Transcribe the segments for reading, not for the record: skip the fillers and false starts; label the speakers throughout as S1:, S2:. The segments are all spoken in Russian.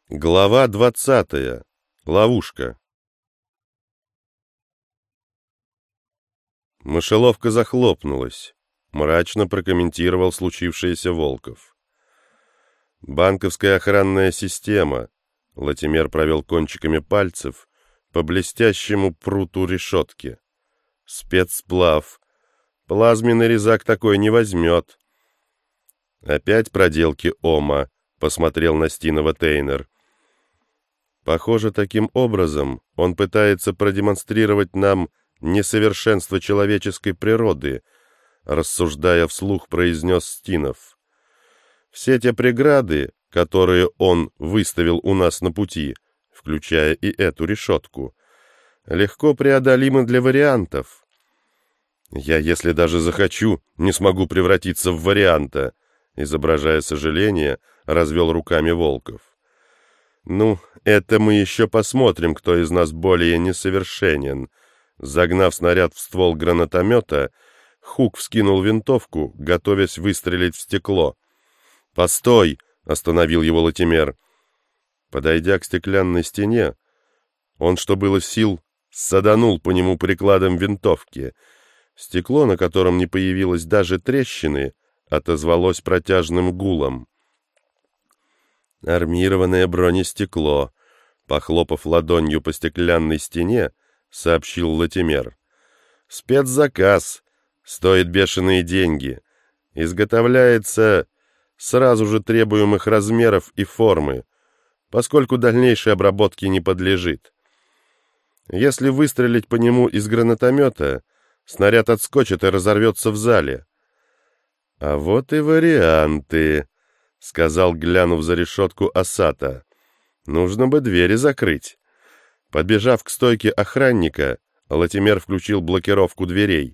S1: Глава 20. Ловушка. Мышеловка захлопнулась, мрачно прокомментировал случившееся Волков. Банковская охранная система. Латимер провел кончиками пальцев по блестящему пруту решетки. Спецсплав. Плазменный резак такой не возьмет. Опять проделки Ома, посмотрел на Стинова Тейнер. Похоже, таким образом он пытается продемонстрировать нам несовершенство человеческой природы, рассуждая вслух, произнес Стинов. Все те преграды, которые он выставил у нас на пути, включая и эту решетку, легко преодолимы для вариантов. Я, если даже захочу, не смогу превратиться в варианта, изображая сожаление, развел руками Волков. «Ну, это мы еще посмотрим, кто из нас более несовершенен». Загнав снаряд в ствол гранатомета, Хук вскинул винтовку, готовясь выстрелить в стекло. «Постой!» — остановил его Латимер. Подойдя к стеклянной стене, он, что было сил, саданул по нему прикладом винтовки. Стекло, на котором не появилось даже трещины, отозвалось протяжным гулом. «Армированное бронестекло», — похлопав ладонью по стеклянной стене, сообщил Латимер. «Спецзаказ. Стоит бешеные деньги. Изготовляется сразу же требуемых размеров и формы, поскольку дальнейшей обработке не подлежит. Если выстрелить по нему из гранатомета, снаряд отскочит и разорвется в зале». «А вот и варианты», — сказал, глянув за решетку Асата. «Нужно бы двери закрыть». Подбежав к стойке охранника, Латимер включил блокировку дверей.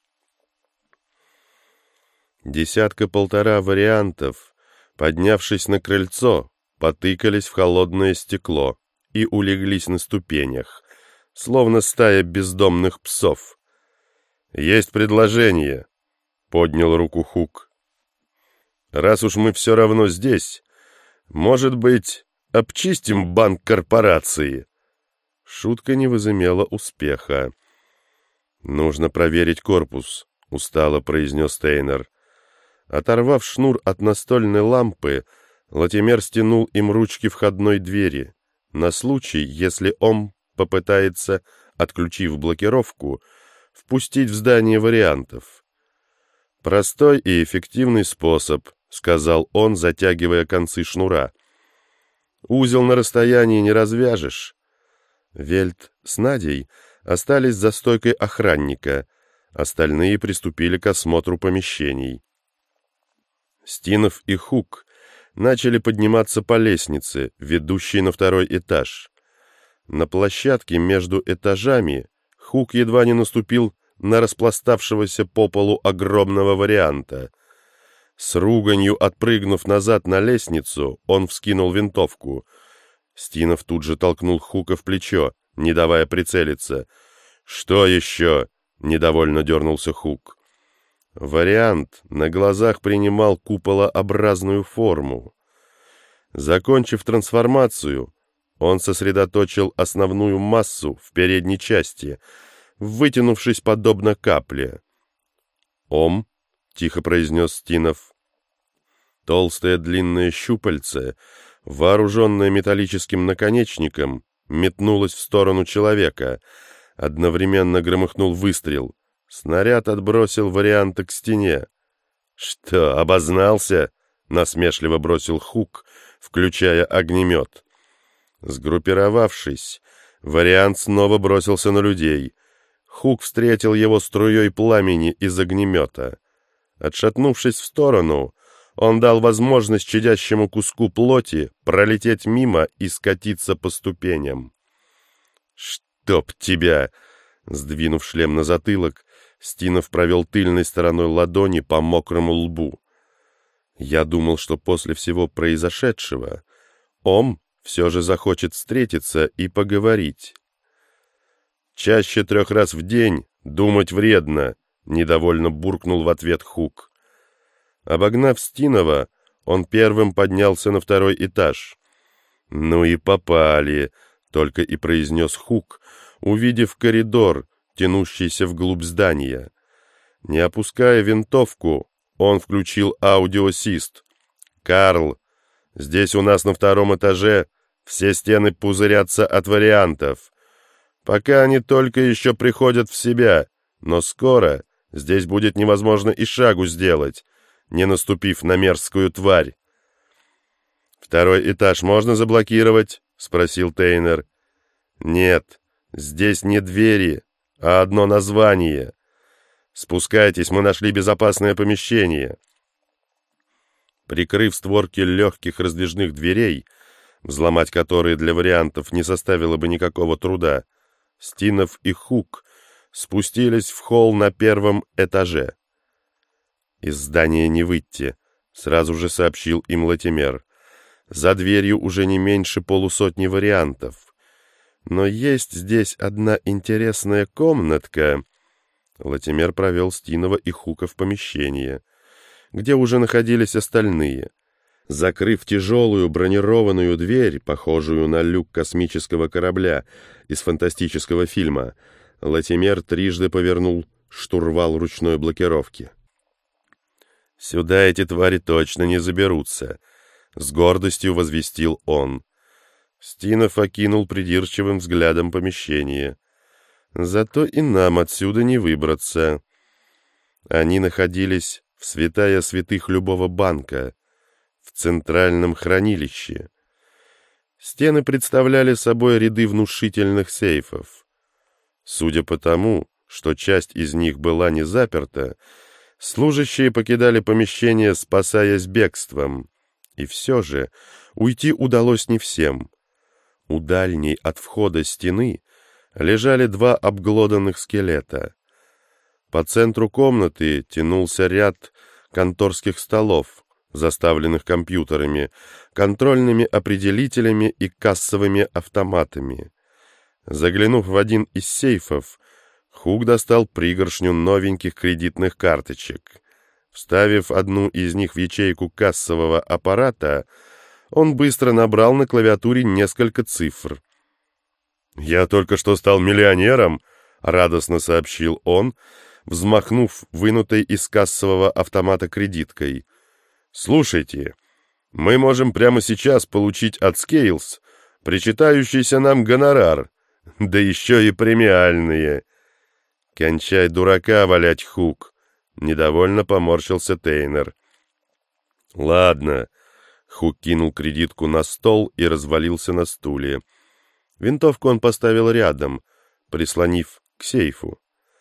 S1: Десятка-полтора вариантов, поднявшись на крыльцо, потыкались в холодное стекло и улеглись на ступенях, словно стая бездомных псов. «Есть предложение», — поднял руку Хук. «Раз уж мы все равно здесь, может быть, обчистим банк корпорации?» Шутка не возымела успеха. «Нужно проверить корпус», — устало произнес Тейнер. Оторвав шнур от настольной лампы, Латимер стянул им ручки входной двери, на случай, если он попытается, отключив блокировку, впустить в здание вариантов. «Простой и эффективный способ», — сказал он, затягивая концы шнура. «Узел на расстоянии не развяжешь». Вельт с Надей остались за стойкой охранника, остальные приступили к осмотру помещений. Стинов и Хук начали подниматься по лестнице, ведущей на второй этаж. На площадке между этажами Хук едва не наступил на распластавшегося по полу огромного варианта. С руганью отпрыгнув назад на лестницу, он вскинул винтовку. Стинов тут же толкнул Хука в плечо, не давая прицелиться. «Что еще?» — недовольно дернулся Хук. Вариант на глазах принимал куполообразную форму. Закончив трансформацию, он сосредоточил основную массу в передней части, вытянувшись подобно капле. «Ом», — тихо произнес Стинов. Толстое длинное щупальце, вооруженное металлическим наконечником, метнулось в сторону человека. Одновременно громыхнул выстрел. Снаряд отбросил варианта к стене. «Что, обознался?» — насмешливо бросил Хук, включая огнемет. Сгруппировавшись, вариант снова бросился на людей. Хук встретил его струей пламени из огнемета. Отшатнувшись в сторону, он дал возможность чадящему куску плоти пролететь мимо и скатиться по ступеням. «Чтоб тебя!» Сдвинув шлем на затылок, Стинов провел тыльной стороной ладони по мокрому лбу. «Я думал, что после всего произошедшего Ом все же захочет встретиться и поговорить». «Чаще 3 раз в день думать вредно», — недовольно буркнул в ответ Хук. Обогнав Стинова, он первым поднялся на второй этаж. «Ну и попали», — только и произнес Хук, увидев коридор, тянущийся вглубь здания. Не опуская винтовку, он включил аудиосист. «Карл, здесь у нас на 2-м этаже все стены пузырятся от вариантов. Пока они только еще приходят в себя, но скоро здесь будет невозможно и шагу сделать, не наступив на мерзкую тварь». «2-й этаж можно заблокировать?» — спросил Тейнер. «Нет, здесь не двери, а одно название. Спускайтесь, мы нашли безопасное помещение». Прикрыв створки легких раздвижных дверей, взломать которые для вариантов не составило бы никакого труда, Стинов и Хук спустились в холл на 1-м этаже. «Из здания не выйти», — сразу же сообщил им Латимер. «За дверью уже не меньше полусотни вариантов. Но есть здесь одна интересная комнатка». Латимер провел Стинова и Хука в помещение, где уже находились остальные. Закрыв тяжелую бронированную дверь, похожую на люк космического корабля из фантастического фильма, Латимер трижды повернул штурвал ручной блокировки. «Сюда эти твари точно не заберутся», — с гордостью возвестил он. Стинов окинул придирчивым взглядом помещение. «Зато и нам отсюда не выбраться». Они находились в святая святых любого банка, в центральном хранилище. Стены представляли собой ряды внушительных сейфов. Судя по тому, что часть из них была не заперта, служащие покидали помещение, спасаясь бегством. И все же уйти удалось не всем. У дальней от входа стены лежали 2 обглоданных скелета. По центру комнаты тянулся ряд конторских столов, заставленных компьютерами, контрольными определителями и кассовыми автоматами. Заглянув в один из сейфов, Хук достал пригоршню новеньких кредитных карточек. Вставив одну из них в ячейку кассового аппарата, он быстро набрал на клавиатуре несколько цифр. «Я только что стал миллионером», — радостно сообщил он, взмахнув вынутой из кассового автомата кредиткой. «Слушайте, мы можем прямо сейчас получить от Scales причитающийся нам гонорар, да еще и премиальные». «Кончай дурака валять, Хук», — недовольно поморщился Тейнер. «Ладно». Хук кинул кредитку на стол и развалился на стуле. Винтовку он поставил рядом, прислонив к сейфу.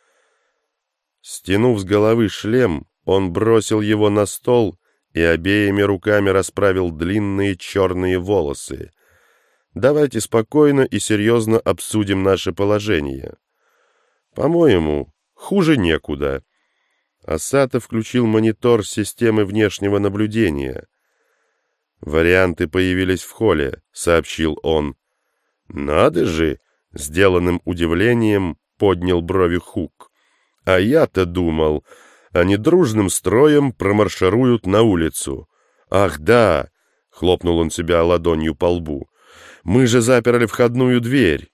S1: Стянув с головы шлем, он бросил его на стол и обеими руками расправил длинные черные волосы. «Давайте спокойно и серьезно обсудим наше положение. По-моему, хуже некуда». Асата включил монитор системы внешнего наблюдения. «Варианты появились в холле», — сообщил он. «Надо же!» — сделанным удивлением поднял брови Хук. «А я-то думал, они дружным строем промаршируют на улицу. Ах да!» — хлопнул он себя ладонью по лбу. «Мы же заперли входную дверь.